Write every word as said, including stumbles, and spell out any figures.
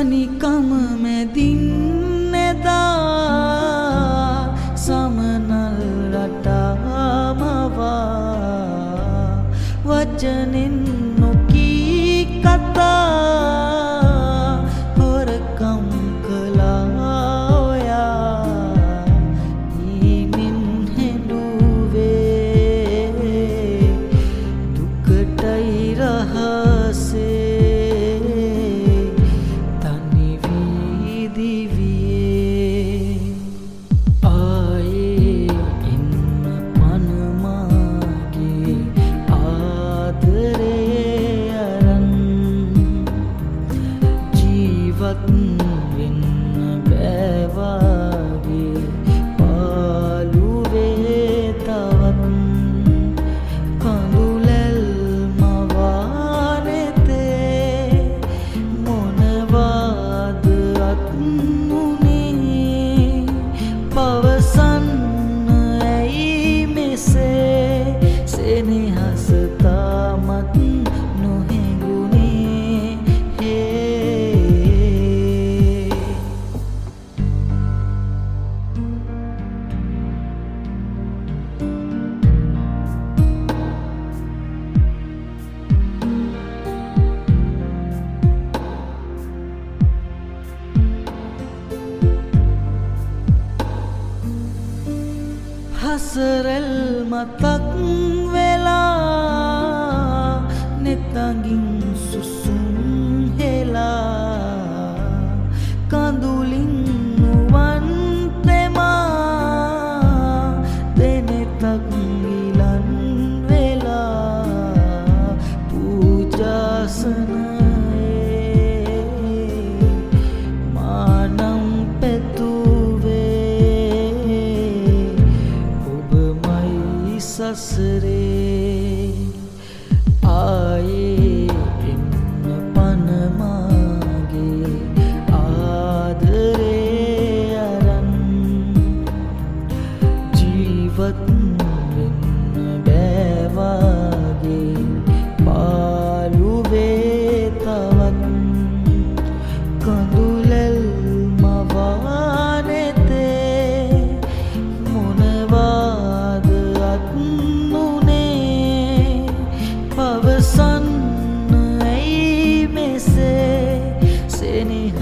තනිකම මැදින් එදා සමනල් රටාමවා වචනෙන් නොකී කතා හොරකම් කළා ඔයා ඊමින් හෙඬුවේ දුකටයි රහසේ හසරල් මතක් වෙලා නෙතඟින් සුසුම් හෙලා කඳුලින් නුවන් තෙමා දෙනෙතක් ගිලන් වෙලා පූජාසනයේ මානම් සසරේ ආයේ එන්න පනමාගේ ආදරේ අරන් ජීවත් වෙන්න බෑවාගේ පාළුවේ තවත් කඳුලෙල් මවානෙතේ මොනවාද පවසන්න ඇයි මෙසේ සෙනෙහ